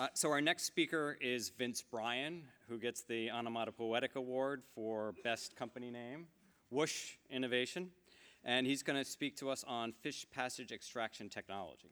So our next speaker is Vince Bryan, who gets the Onomatopoetic Award for Best Company Name, Whoosh Innovation, and he's going to speak to us on fish passage extraction technology.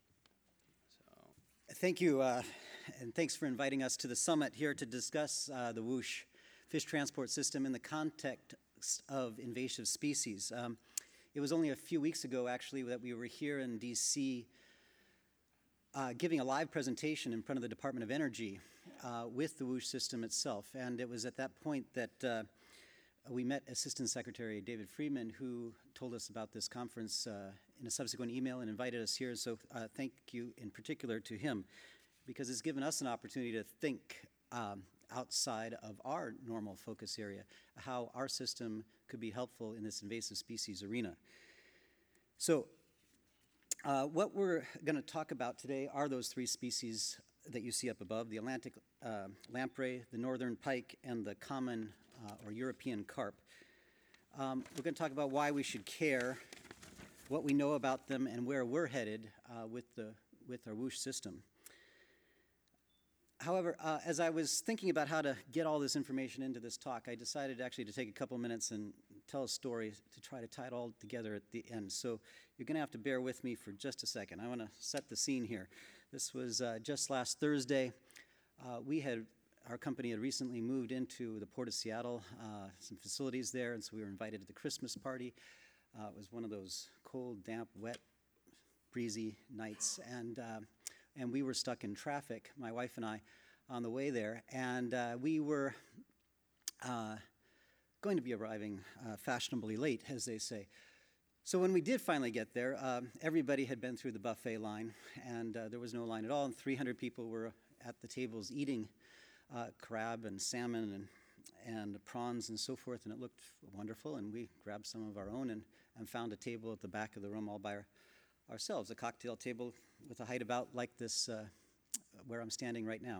Thank you, and thanks for inviting us to the summit here to discuss the Whoosh fish transport system in the context of invasive species. It was only a few weeks ago, actually, that we were here in D.C. Giving a live presentation in front of the Department of Energy with the Whoosh system itself. And it was at that point that we met Assistant Secretary David Friedman, who told us about this conference in a subsequent email and invited us here. So thank you in particular to him, because it's given us an opportunity to think outside of our normal focus area, how our system could be helpful in this invasive species arena. So what we're going to talk about today are those three species that you see up above, the Atlantic lamprey, the northern pike, and the common or European carp. We're going to talk about why we should care, what we know about them, and where we're headed with our Whoosh system. However, as I was thinking about how to get all this information into this talk, I decided actually to take a couple minutes and tell a story to try to tie it all together at the end. So you're going to have to bear with me for just a second. I want to set the scene here. This was just last Thursday. Our company had recently moved into the Port of Seattle, some facilities there, and so we were invited to the Christmas party. It was one of those cold, damp, wet, breezy nights, and we were stuck in traffic, my wife and I, on the way there, and we were going to be arriving fashionably late, as they say. So when we did finally get there, everybody had been through the buffet line, and there was no line at all, and 300 people were at the tables eating crab and salmon and prawns and so forth, and it looked wonderful, and we grabbed some of our own and found a table at the back of the room all by ourselves, a cocktail table with a height about like this, where I'm standing right now.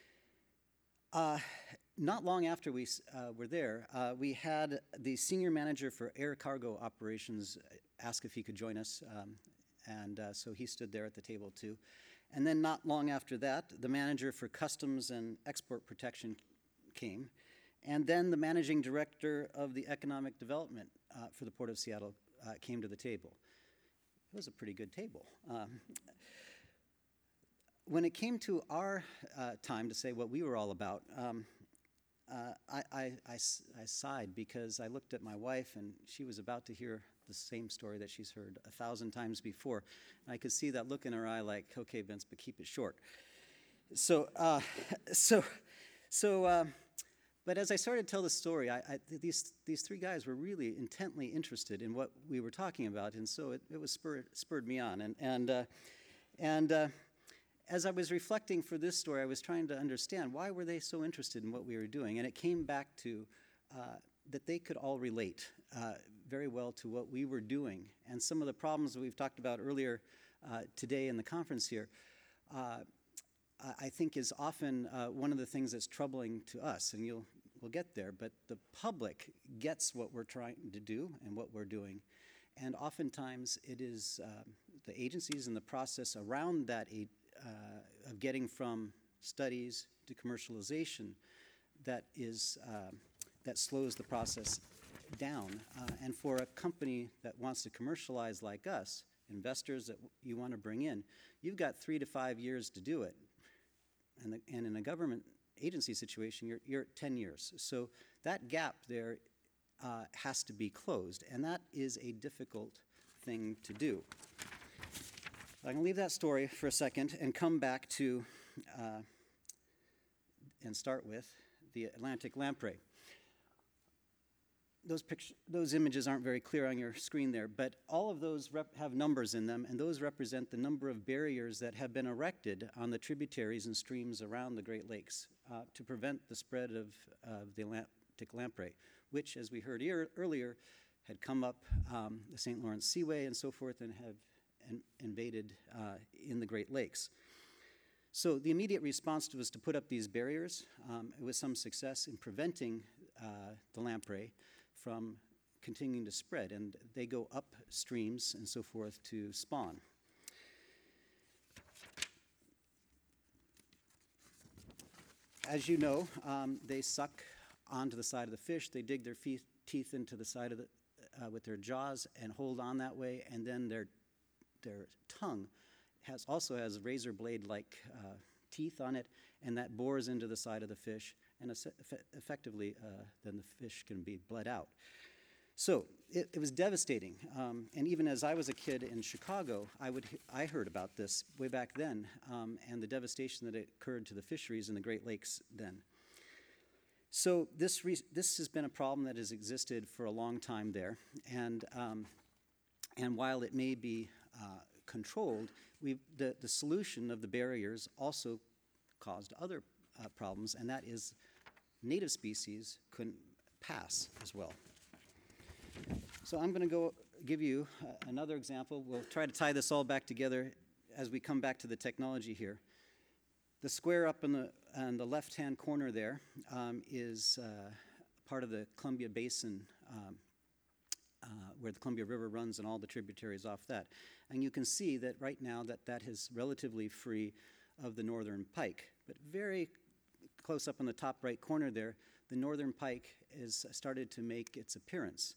Not long after we were there, we had the senior manager for air cargo operations ask if he could join us, and so he stood there at the table too. And then not long after that, the manager for customs and export protection came, and then the managing director of the economic development for the Port of Seattle came to the table. It was a pretty good table. When it came to our time to say what we were all about, I sighed because I looked at my wife and she was about to hear the same story that she's heard 1,000 times before. And I could see that look in her eye like, okay, Vince, but keep it short. But as I started to tell the story, these three guys were really intently interested in what we were talking about, and so it was spurred me on. And as I was reflecting for this story, I was trying to understand why were they so interested in what we were doing, and it came back to that they could all relate very well to what we were doing, and some of the problems that we've talked about earlier today in the conference here. I think is often one of the things that's troubling to us, and we'll get there, but the public gets what we're trying to do and what we're doing, and oftentimes it is the agencies and the process around that of getting from studies to commercialization that slows the process down, and for a company that wants to commercialize like us, investors that you want to bring in, you've got 3 to 5 years to do it. And in a government agency situation, you're at 10 years. So that gap there has to be closed, and that is a difficult thing to do. I'm going to leave that story for a second and come back to and start with the Atlantic lamprey. Those images aren't very clear on your screen there, but all of those have numbers in them, and those represent the number of barriers that have been erected on the tributaries and streams around the Great Lakes to prevent the spread of the Atlantic lamprey, which, as we heard earlier, had come up the St. Lawrence Seaway and so forth and have invaded in the Great Lakes. So the immediate response was to put up these barriers with some success in preventing the lamprey from continuing to spread, and they go up streams and so forth to spawn. as you know, they suck onto the side of the fish. They dig their teeth into the side of the, with their jaws and hold on that way, and then their tongue also has razor blade-like teeth on it, and that bores into the side of the fish, and effectively, then the fish can be bled out. So it was devastating, and even as I was a kid in Chicago, I heard about this way back then, and the devastation that occurred to the fisheries in the Great Lakes then. So this has been a problem that has existed for a long time there, and while it may be controlled, the solution of the barriers also caused other problems, and that is native species couldn't pass as well. So I'm going to give you another example. We'll try to tie this all back together as we come back to the technology here. The square up on the left-hand corner there is part of the Columbia Basin, where the Columbia River runs and all the tributaries off that. And you can see that right now that is relatively free of the northern pike. But very close up on the top right corner there, the northern pike has started to make its appearance.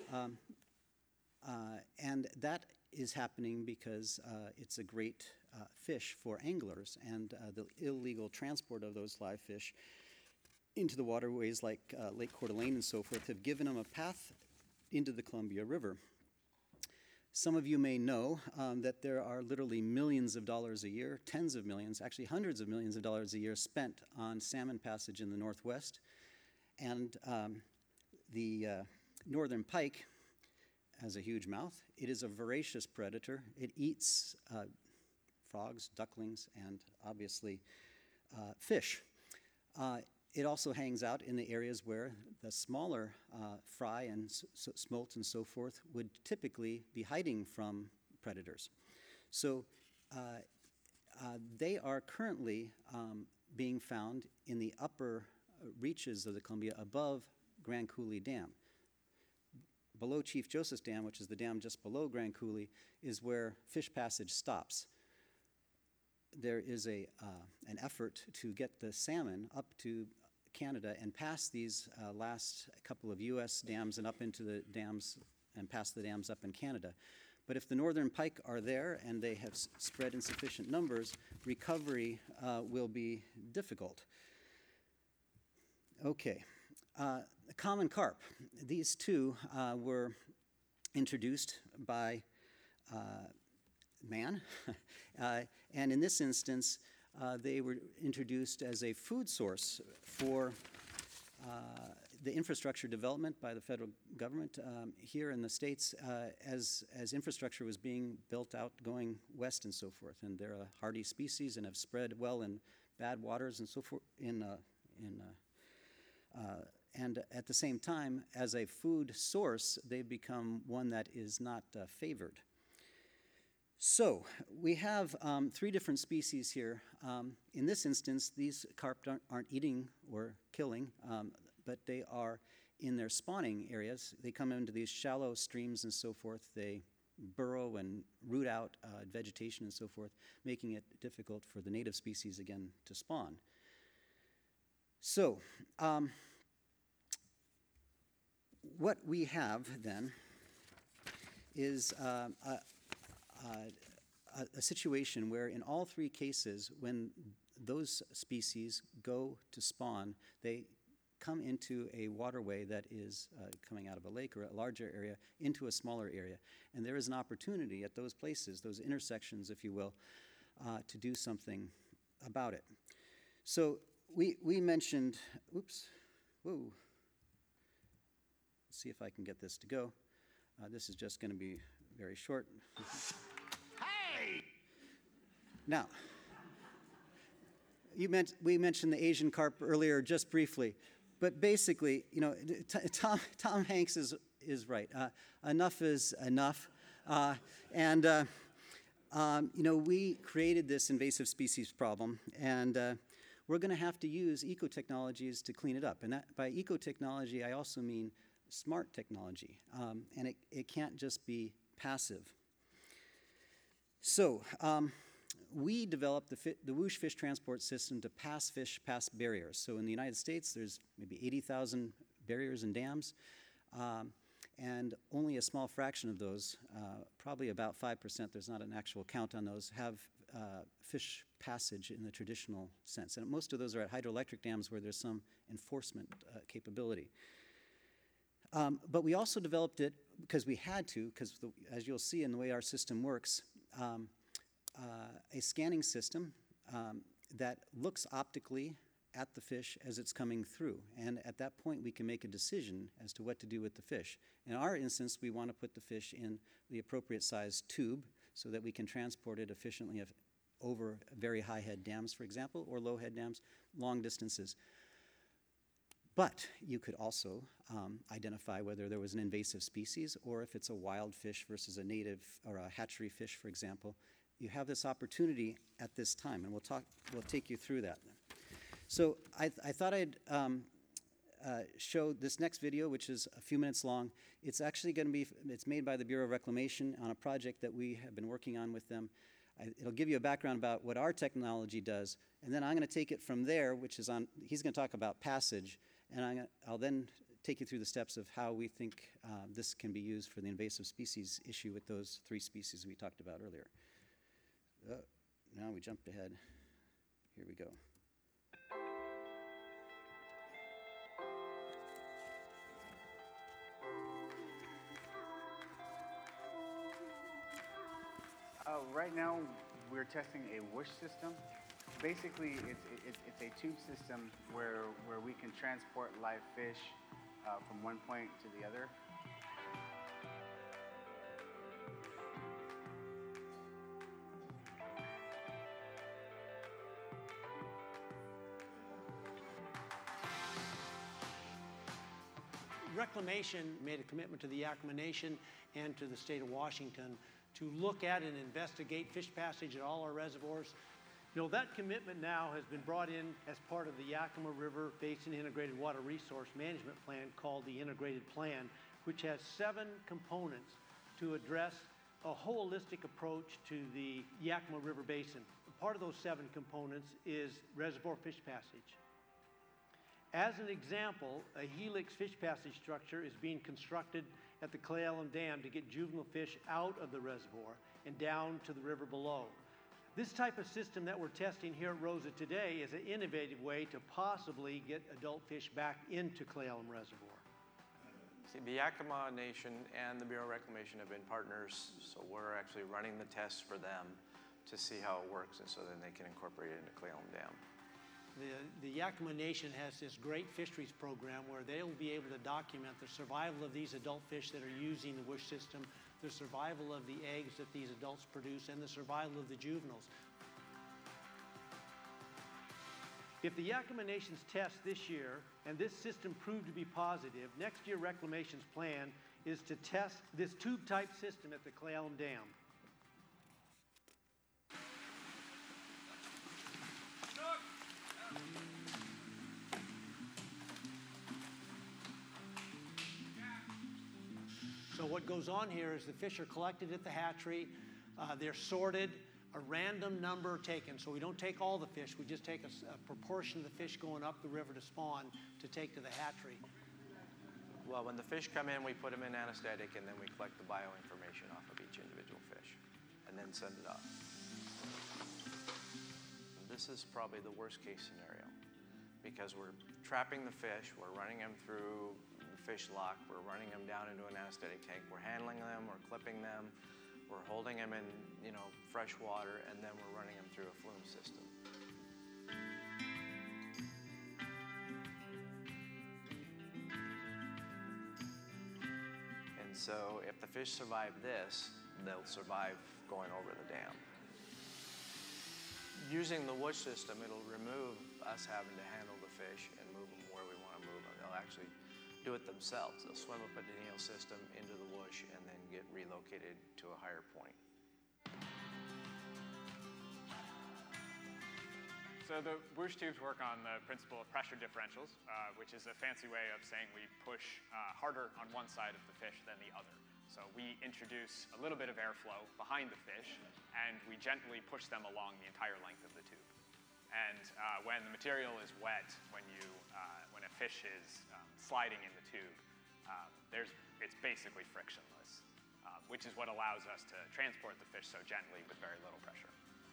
And that is happening because it's a great fish for anglers, and the illegal transport of those live fish into the waterways like Lake Coeur d'Alene and so forth have given them a path into the Columbia River. Some of you may know that there are literally millions of dollars a year, tens of millions, actually hundreds of millions of dollars a year spent on salmon passage in the Northwest. And the northern pike has a huge mouth. It is a voracious predator. It eats frogs, ducklings, and obviously fish. It also hangs out in the areas where the smaller fry and smolt and so forth would typically be hiding from predators. So they are currently being found in the upper reaches of the Columbia above Grand Coulee Dam. Below Chief Joseph's Dam, which is the dam just below Grand Coulee, is where fish passage stops. There is an effort to get the salmon up to Canada and past these last couple of U.S. dams and up into the dams and past the dams up in Canada. But if the northern pike are there and they have spread in sufficient numbers, recovery will be difficult. Okay. Common carp. These two were introduced by man, and in this instance, they were introduced as a food source for the infrastructure development by the federal government here in the States as infrastructure was being built out going west and so forth. And they're a hardy species and have spread well in bad waters and so forth and at the same time, as a food source, they've become one that is not favored. So we have three different species here. In this instance, these carp aren't eating or killing, but they are in their spawning areas. They come into these shallow streams and so forth. They burrow and root out vegetation and so forth, making it difficult for the native species again to spawn. So what we have then is a situation where in all three cases, when those species go to spawn, they come into a waterway that is coming out of a lake or a larger area into a smaller area. And there is an opportunity at those places, those intersections, if you will, to do something about it. So we mentioned, oops, whoa. Let's see if I can get this to go. This is just going to be very short. Hey! Now, we mentioned the Asian carp earlier just briefly, but basically, you know, Tom Hanks is right. Enough is enough, and you know, we created this invasive species problem, and we're going to have to use eco-technologies to clean it up. And that, by eco-technology, I also mean smart technology, and it can't just be passive. So we developed the Whoosh fish transport system to pass fish past barriers. So in the United States, there's maybe 80,000 barriers and dams, and only a small fraction of those, probably about 5%, there's not an actual count on those, have fish passage in the traditional sense. And most of those are at hydroelectric dams where there's some enforcement capability. But we also developed it because we had to, because as you'll see in the way our system works, a scanning system that looks optically at the fish as it's coming through. And at that point, we can make a decision as to what to do with the fish. In our instance, we want to put the fish in the appropriate size tube so that we can transport it efficiently over very high head dams, for example, or low head dams, long distances. But you could also identify whether there was an invasive species or if it's a wild fish versus a native or a hatchery fish, for example. You have this opportunity at this time, and we'll take you through that. So I thought I'd show this next video, which is a few minutes long. It's actually going to be, it's made by the Bureau of Reclamation on a project that we have been working on with them. It'll give you a background about what our technology does, and then I'm going to take it from there, which is on, he's going to talk about passage, and I'll then take you through the steps of how we think this can be used for the invasive species issue with those 3 species we talked about earlier. Now we jumped ahead. Here we go. Right now, we're testing a Whoosh system. Basically, it's a tube system where we can transport live fish from one point to the other. Reclamation made a commitment to the Yakima Nation and to the state of Washington to look at and investigate fish passage at all our reservoirs. You know, that commitment now has been brought in as part of the Yakima River Basin Integrated Water Resource Management Plan called the Integrated Plan, which has 7 components to address a holistic approach to the Yakima River Basin. Part of those 7 components is reservoir fish passage. As an example, a helix fish passage structure is being constructed at the Cle Elum Dam to get juvenile fish out of the reservoir and down to the river below. This type of system that we're testing here at Rosa today is an innovative way to possibly get adult fish back into Cle Elum Reservoir. See, the Yakima Nation and the Bureau of Reclamation have been partners, so we're actually running the tests for them to see how it works, and so then they can incorporate it into Cle Elum Dam. The Yakima Nation has this great fisheries program where they'll be able to document the survival of these adult fish that are using the Whoosh system, the survival of the eggs that these adults produce, and the survival of the juveniles. If the Yakima Nation's test this year and this system proved to be positive, next year Reclamation's plan is to test this tube-type system at the Cle Elum Dam. So what goes on here is the fish are collected at the hatchery, they're sorted, a random number taken. So we don't take all the fish, we just take a proportion of the fish going up the river to spawn to take to the hatchery. Well, when the fish come in, we put them in anesthetic, and then we collect the bioinformation off of each individual fish, and then send it off. This is probably the worst case scenario, because we're trapping the fish, we're running them through fish lock, we're running them down into an anesthetic tank, we're handling them, we're clipping them, we're holding them in, fresh water, and then we're running them through a flume system. And so if the fish survive this, they'll survive going over the dam. Using the Whoosh system, it'll remove us having to handle the fish and move them where we want to move them. They'll actually do it themselves. They'll swim up a Danielle system into the Whoosh and then get relocated to a higher point. So the Whoosh tubes work on the principle of pressure differentials, which is a fancy way of saying we push harder on one side of the fish than the other. So we introduce a little bit of airflow behind the fish, and we gently push them along the entire length of the tube. And when the material is wet, when a fish is sliding in the tube, it's basically frictionless, which is what allows us to transport the fish so gently with very little pressure.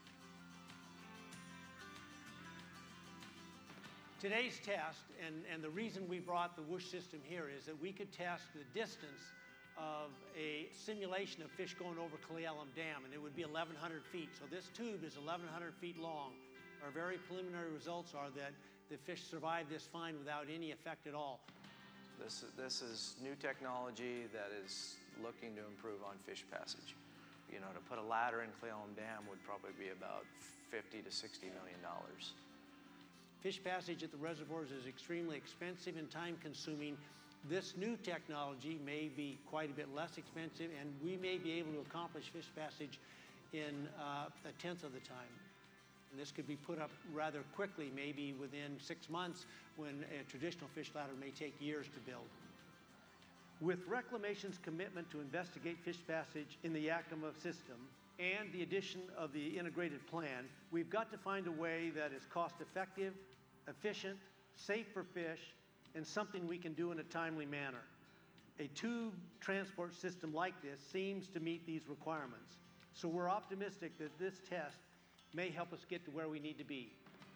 Today's test, and the reason we brought the whoosh system here, is that we could test the distance of a simulation of fish going over Cle Elum Dam, and it would be 1,100 feet. So this tube is 1,100 feet long. Our very preliminary results are that the fish survived this fine without any effect at all. This is new technology that is looking to improve on fish passage. You know, to put a ladder in Cle Elum Dam would probably be about $50 to $60 million. Fish passage at the reservoirs is extremely expensive and time-consuming. This new technology may be quite a bit less expensive, and we may be able to accomplish fish passage in a tenth of the time. And this could be put up rather quickly, maybe within 6 months, when a traditional fish ladder may take years to build. With Reclamation's commitment to investigate fish passage in the Yakima system and the addition of the integrated plan, we've got to find a way that is cost-effective, efficient, safe for fish, and something we can do in a timely manner. A tube transport system like this seems to meet these requirements. So we're optimistic that this test may help us get to where we need to be.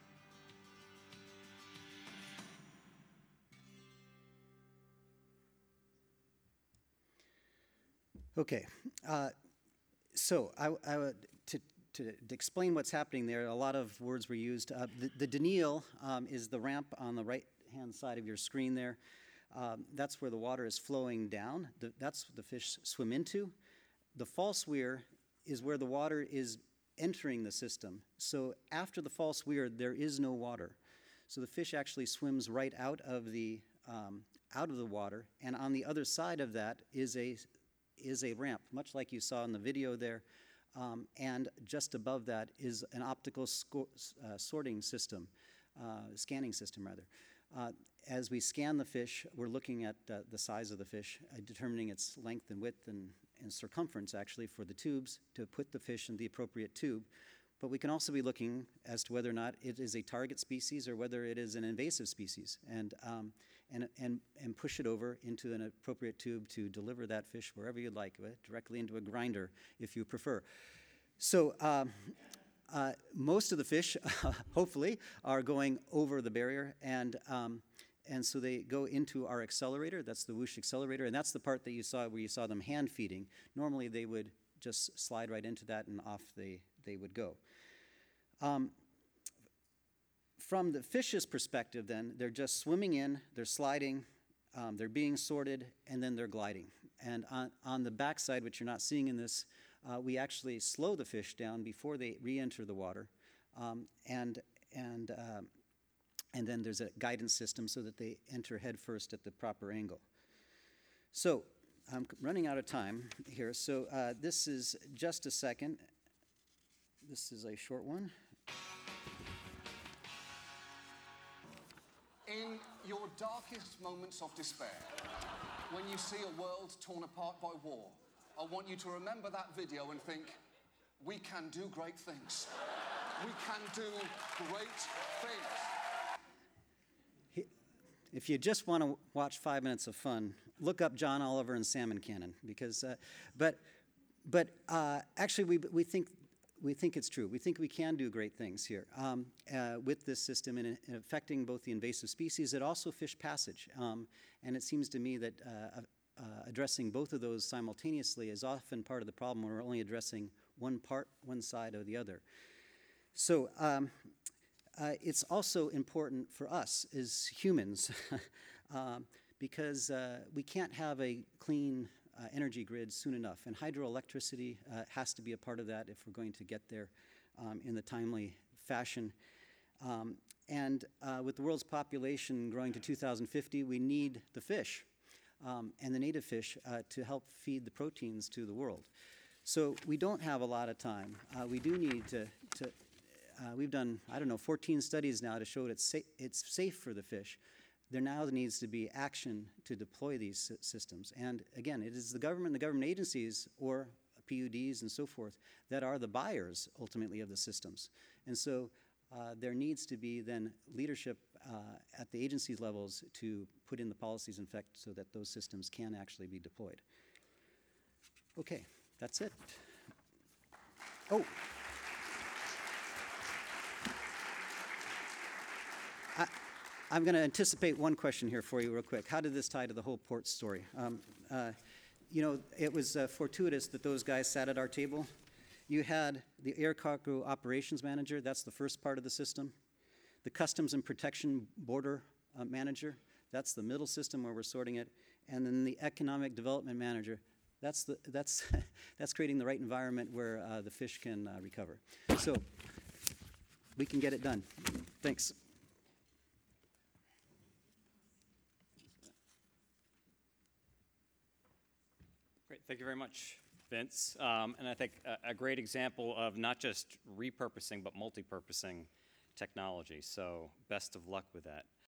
Okay, so I would, to explain what's happening there, a lot of words were used. The Daniil is the ramp on the right-hand side of your screen there. That's where the water is flowing down. That's what the fish swim into. The false weir is where the water is entering the system. So after the false weir, there is no water. So the fish actually swims right out of the water, and on the other side of that is a ramp, much like you saw in the video there. And just above that is an optical sorting system, scanning system rather. As we scan the fish, we're looking at the size of the fish, determining its length and width and circumference actually for the tubes to put the fish in the appropriate tube. But we can also be looking as to whether or not it is a target species or whether it is an invasive species, and push it over into an appropriate tube to deliver that fish wherever you'd like, directly into a grinder if you prefer. So most of the fish, hopefully, are going over the barrier, and so they go into our accelerator. That's the whoosh accelerator, and that's the part that you saw where you saw them hand feeding. Normally they would just slide right into that and off they would go. From the fish's perspective then, they're just swimming in, they're sliding, they're being sorted, and then they're gliding. And on the backside, which you're not seeing in this, we actually slow the fish down before they re-enter the water. And then there's a guidance system so that they enter head first at the proper angle. So I'm running out of time here, so this is just a second. This is a short one. In your darkest moments of despair, when you see a world torn apart by war, I want you to remember that video and think, we can do great things. We can do great things. If you just want to watch 5 minutes of fun, look up John Oliver and Salmon Cannon, because, actually we think it's true. We think we can do great things here with this system in affecting both the invasive species and also fish passage. And it seems to me that addressing both of those simultaneously is often part of the problem when we're only addressing one side or the other. So it's also important for us as humans because we can't have a clean energy grid soon enough, and hydroelectricity has to be a part of that if we're going to get there in the timely fashion. And with the world's population growing to 2050, we need the fish and the native fish to help feed the proteins to the world. So we don't have a lot of time. We do need to we've done, 14 studies now to show that it's safe for the fish. there now needs to be action to deploy these systems. And again, it is the government agencies, or PUDs and so forth, that are the buyers ultimately of the systems. And so there needs to be then leadership at the agency levels to put in the policies in effect so that those systems can actually be deployed. Okay, that's it. Oh. I'm going to anticipate one question here for you real quick. How did this tie to the whole port story? You know, it was fortuitous that those guys sat at our table. You had the air cargo operations manager, that's the first part of the system. The customs and protection border manager, that's the middle system where we're sorting it. And then the economic development manager, that's creating the right environment where the fish can recover. So we can get it done. Thanks. Great, thank you very much, Vince. And I think a great example of not just repurposing, but multi-purposing technology. So best of luck with that.